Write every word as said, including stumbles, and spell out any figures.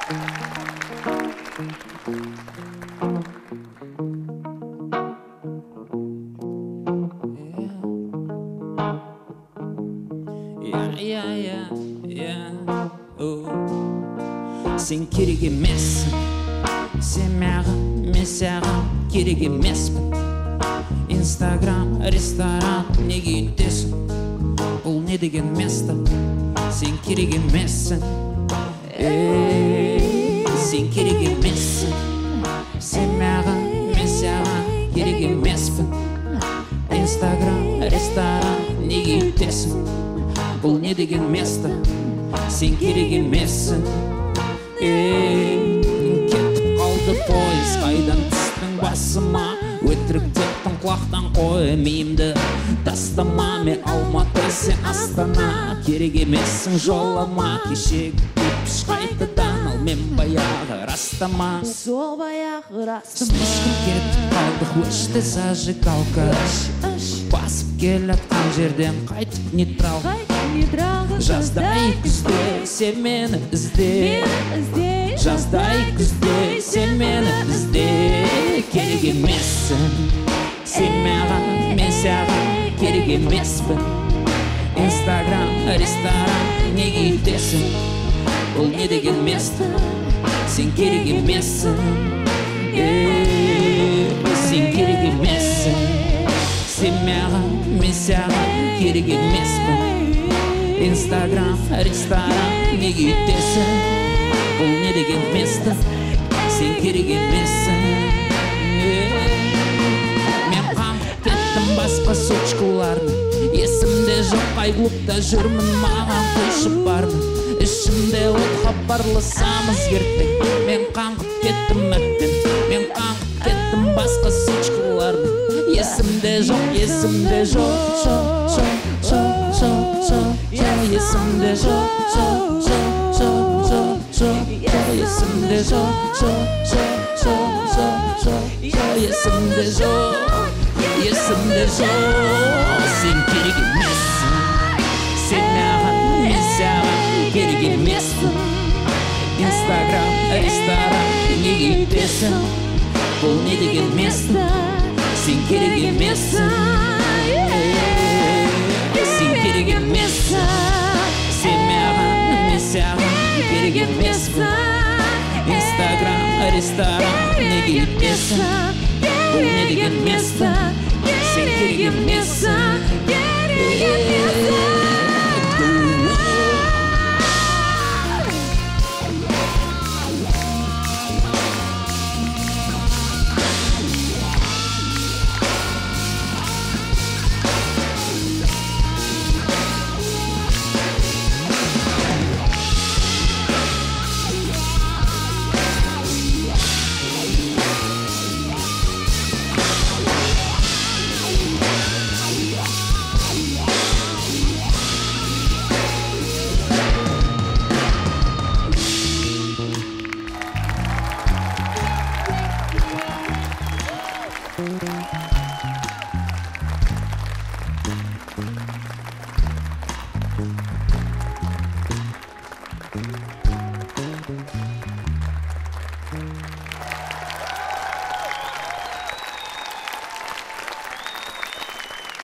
Сен керек емессің, сен маған, мен саған керек емеспін. Инстаграм, ресторан, неге үйтесің? Бұл не деген место? Сен керек емессің, сен керек емессің. Сен маған, мен саған керек емеспін. Инстаграм, ресторан, неге үйтесің? Бұл не деген место? Сен керек емессің. Кетіп қалды пойыз, қайдан түстің басыма? Өтірік дептің құлақтан қой, миымды тастама. Мен Алматы, сен Астана, керек емессің жолама. Кешегі өтпіш қайтадан, ал мен баяғы растама. Сол баяғы растама. Слишком кетіп қалдық, өшті зажигалка. Басып келатқан жерден қайтып нейтрал. Жаздай күзде сен мені ізде, жаздай күзде сен мені ізде. Керек емессің, сен маған, мен саған керек емеспін. Инстаграм, ресторан, неге үйтесің? Бұл не деген место? Сен керек емессің, сен керек емессің. Сен маған, мен саған керек емеспін. Инстаграм, ресторан, неге үйтесің? Бұл не деген место? Сен керек емессің. Мен қаңғып кеттім басқа сучкаларны. Есімде жоқ қай клубта жүрмін, маған қойшы бармын. Ішімде от хабарласамыз ертең. Мен қаңғып кеттім әттен, мен қаңғып кеттім басқа сучкаларны. Есімде жоқ, есімде жоқ, жоқ, жоқ, жоқ, жоқ, жоқ. Есімде жоқ, жоқ, жоқ, жоқ, жоқ, жоқ. Есімде жоқ, жоқ, жоқ, жоқ, жоқ, жоқ. Есімде жоқ, есімде жоқ. Сен керек емессің, сен маған, мен саған керек емеспін. Инстаграм, ресторан, неге үйтесің? Бұл не деген место? Сен керек емессің, сен керек емессің. Сен маған, мен саған керек емеспін. Инстаграм, ресторан, неге үйтесің? Бұл не деген место? Сен керек емессің.